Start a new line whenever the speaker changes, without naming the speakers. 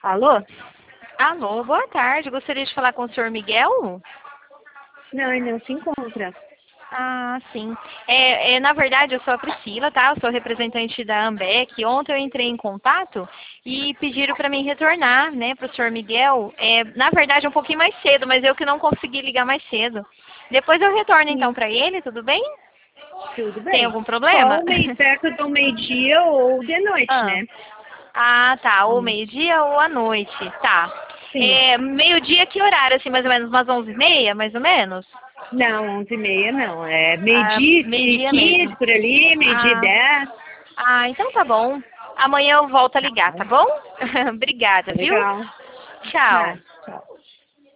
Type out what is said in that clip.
Alô?
Alô, boa tarde. Gostaria de falar com o senhor Miguel?
Não, ele não se encontra.
Ah, sim. Na verdade, eu sou a Priscila, tá? Eu sou representante da Ambec. Ontem eu entrei em contato e pediram para mim retornar, né, para o senhor Miguel. Na verdade, um pouquinho mais cedo, mas eu que não consegui ligar mais cedo. Depois eu retorno então
Sim,
para ele, tudo bem?
tudo
Tem
bem.
algum
Só
problema?
o meio perto do meio-dia ou de noite,
Ah.
né?
Ah, tá. Ou
Hum,
meio-dia ou à noite. Tá.
Sim.
Meio-dia, que horário? Assim, mais ou menos umas 11h30, mais ou menos?
Não, 11h30 não. É
Ah,
meio-dia e
meio-dia
15
mesmo.
por ali, meio-dia e
Ah,
10.
então tá bom. Amanhã eu volto a
Tá,
ligar, tá bom? Obrigada, viu?
legal.
Tchau.
Nada. Tchau.